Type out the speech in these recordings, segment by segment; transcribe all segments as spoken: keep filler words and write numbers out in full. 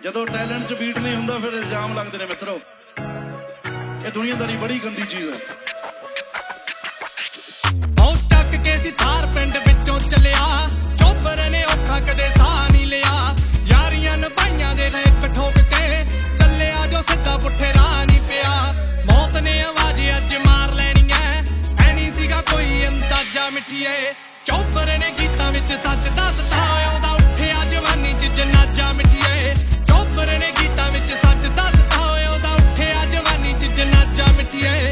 ਜਦੋਂ ਟੈਲੈਂਟ 'ਚ ਬੀਟ ਨਹੀਂ ਹੁੰਦਾ ਫਿਰ ਇਲਜ਼ਾਮ ਲੱਗਦੇ ਨੇ ਮਿੱਤਰੋ। ਇਹ ਦੁਨੀਆਦਾਰੀ ਬੜੀ ਗੰਦੀ ਚੀਜ਼ ਹੈ। ਉਹ ਚੱਕ ਕੇ ਸੀ ਥਾਰ ਪਿੰਡ ਵਿੱਚੋਂ ਚੱਲਿਆ, ਚੋਬਰ ਨੇ ਔਖਾ ਕਦੇ ਸਾਹ ਨਹੀਂ ਲਿਆ। ਯਾਰੀਆਂ ਨਿਭਾਈਆਂ ਦੇ ਇੱਕ ਠੋਕ ਕੇ ਚੱਲਿਆ ਜੋ ਸਿੱਧਾ ਪੁੱਠੇ ਰਾਹ ਨਹੀਂ ਪਿਆ। ਮੌਤ ਨੇ ਆਵਾਜ਼ ਅੱਜ ਮਾਰ ਲੈਣੀ ਐ, ਐ ਨਹੀਂ ਸੀਗਾ ਕੋਈ ਅੰਦਾਜ਼ਾ ਮਿੱਠੀਏ। ਚੋਬਰ ਨੇ ਗੀਤਾਂ ਵਿੱਚ ਸੱਚ ਦੱਸਦਾ, ਉਹਦਾ ਉੱਠਿਆ ਜਵਾਨੀ 'ਚ ਜਨਾਜ਼ਾ ਮਿੱਠੀਏ। ਚੋਬਰ ਨੇ ਗੀਤਾਂ ਵਿੱਚ ਸੱਚ ਦੱਸਦਾ, ਉਹਦਾ ਉੱਠਿਆ ਜਵਾਨੀ 'ਚ ਜਨਾਜ਼ਾ ਮਿੱਠੀਏ।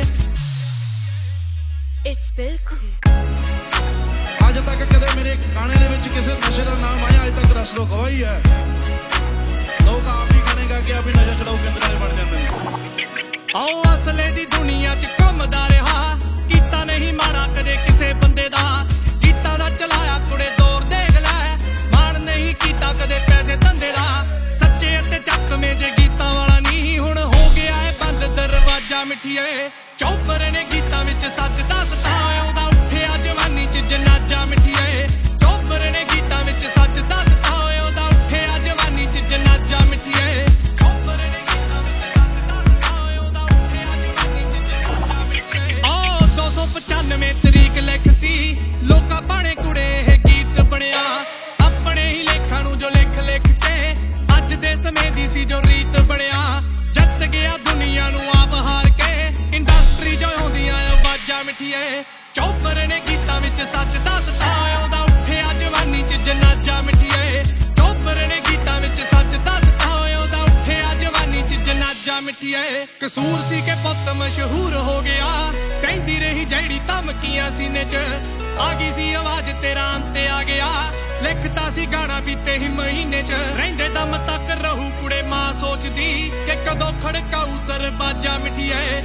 It's ਬਿਲਕੁਲ ਅੱਜ ਤੱਕ ਕਦੇ ਮੇਰੇ ਗਾਣੇ ਦੇ ਵਿੱਚ ਕਿਸੇ ਨਸ਼ੇ ਦਾ ਨਾਮ ਆਇਆ? ਅੱਜ ਤੱਕ ਰਸ ਲੋ ਗਵਾਹੀ ਹੈ। ਲੋਕ ਆਪ ਹੀ ਗਾਣੇ ਗਾ ਕੇ ਆਪ ਹੀ ਨਸ਼ਾ ਛਡਾਊ ਕੇਂਦਰ ਵਾਲੇ ਬਣ ਜਾਂਦੇ ਨੇ। ਆਓ ਅਸਲੇ ਦੀ ਦੁਨੀਆ 'ਚ ਘੁੰਮਦਾ ਰਿਹਾ, ਕੀਤਾ ਨਹੀਂ ਮਾੜਾ ਕਦੇ ਕਿਸੇ ਬੰਦੇ ਦਾ। ਗੀਤਾਂ ਦਾ ਚਲਾਇਆ ਕੁੜੇ ਦੌਰ ਦੇਖ ਲੈ, ਮਾਣ ਨਹੀਂ ਕੀਤਾ ਕਦੇ ਪੈਸੇ ਧੰਦੇ ਦਾ। ਸੱਚੇ ਅਤੇ ਚੱਕਵੇਂ ਜੇ ਗੀਤਾਂ ਵਾਲਾ ਨਹੀਂ, ਹੁਣ ਹੋ ਗਿਆ ਏ ਬੰਦ ਦਰਵਾਜ਼ਾ ਮਿੱਠੀਏ। ਚੋਬਰ ਨੇ ਗੀਤਾਂ ਵਿੱਚ ਸੱਚ ਦੱਸਦਾ, ਉਹਦਾ ਉੱਠਿਆ ਜਵਾਨੀ 'ਚ ਜਨਾਜ਼ਾ ਮਿੱਠੀਏ। ਚੋਬਰ ਨੇ ਗੀਤਾਂ ਵਿੱਚ ਸੱਚ ਦੱਸਦਾ, ਉਹਦਾ ਉੱਠਿਆ ਜਵਾਨੀ 'ਚ ਜਨਾਜ਼ਾ ਮਿੱਠੀਏ। ਚੋਬਰ ਨੇ ਗੀਤਾਂ ਵਿੱਚ ਸੱਚ ਦੱਸਦਾ, ਉਹਦਾ ਉੱਠਿਆ ਜਵਾਨੀ 'ਚ ਜਨਾਜ਼ਾ ਮਿੱਠੀਏ। ਓ ਦੋ ਸੌ ਪਚਾਨਵੇਂ ਤਰੀਕ ਲਿਖਤੀ, ਲੋਕਾਂ ਬਾਣੇ ਕੁੜੇ ਇਹ ਗੀਤ ਬਣਿਆ। ਆਪਣੇ ਹੀ ਲੇਖਾਂ ਨੂੰ ਜੋ ਲਿਖ ਲਿਖ ਕੇ ਅੱਜ ਦੇ ਸਮੇਂ ਦੀ ਸੀ ਜੋ ਰੀਤ ਬਣਿਆ। ਜਿੱਤ ਗਿਆ ਦੁਨੀਆ ਨੂੰ ਆਪ ਹਾਰ ਕੇ, ਇੰਡਸਟਰੀ 'ਚ ਆਉਂਦੀਆਂ ਆਵਾਜ਼ਾਂ ਮਿੱਠੀਏ। ਚੋਬਰ ਨੇ ਗੀਤਾਂ ਵਿੱਚ ਸੱਚ ਦੱਸਦਾ, ਉਹਦਾ ਉੱਠਿਆ ਜਵਾਨੀ 'ਚ ਜਨਾਜ਼ਾ ਮਿੱਠੀਏ। ਚੋਬਰ ਨੇ ਗੀਤਾਂ ਵਿੱਚ ਸੱਚ ਦੱਸਦਾ, ਉਹਦਾ ਉੱਠਿਆ ਜਵਾਨੀ 'ਚ ਜਨਾਜ਼ਾ ਮਿੱਠੀਏ। ਕਸੂਰ ਸੀ ਕਿ ਪੁੱਤ ਮਸ਼ਹੂਰ ਹੋ ਗਿਆ, ਸਹਿੰਦੀ ਰਹੀ ਜਿਹੜੀ ਧਮਕੀਆਂ ਸੀਨੇ 'ਚ। ਆ ਗਈ ਸੀ ਆਵਾਜ਼ ਤੇਰਾ ਅੰਤ ਆ ਗਿਆ, ਲਿਖਤਾ ਸੀ ਗਾਣਾ ਬੀਤੇ ਹੀ ਮਹੀਨੇ 'ਚ। ਰਹਿੰਦੇ ਦਮ ਤੱਕ ਰਹੂ ਕੁੜੇ ਮਾਂ ਸੋਚਦੀ, ਕਿ ਕਦੋਂ ਖੜਕਾਊ ਦਰਵਾਜ਼ਾ ਮਿੱਠੀਏ।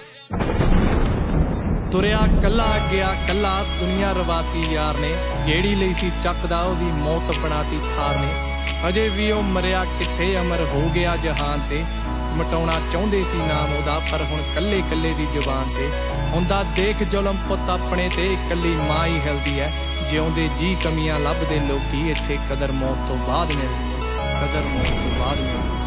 ਤੁਰਿਆ ਕੱਲਾ ਗਿਆ ਕੱਲਾ ਦੁਨੀਆ ਰਵਾਤੀ ਯਾਰ ਨੇ, ਜਿਹੜੀ ਲਈ ਸੀ ਚੱਕਦਾ ਉਹਦੀ ਮੌਤ ਬਣਾਤੀ ਥਾਰ ਨੇ। ਅਜੇ ਵੀ ਉਹ ਮਰਿਆ ਕਿੱਥੇ, ਅਮਰ ਹੋ ਗਿਆ ਜਹਾਨ ਤੇ। ਮਟਾਉਣਾ ਚਾਹੁੰਦੇ ਸੀ ਨਾਮ ਉਹਦਾ, ਪਰ ਹੁਣ ਕੱਲੇ ਕੱਲੇ ਦੀ ਜ਼ੁਬਾਨ ਤੇ। ਹੁੰਦਾ ਦੇਖ ਜ਼ੁਲਮ ਪੁੱਤ ਆਪਣੇ ਤੇ, ਇਕੱਲੀ ਮਾਂ ਹੀ ਹਿਲਦੀ ਐ। ਜਿਉਂਦੇ ਜੀ ਕਮੀਆਂ ਲੱਭਦੇ ਲੋਕੀ, ਇੱਥੇ ਕਦਰ ਮੌਤ ਤੋਂ ਬਾਅਦ ਮਿਲਦੀ ਐ, ਕਦਰ ਮੌਤ ਤੋਂ ਬਾਅਦ ਮਿਲਦੀ।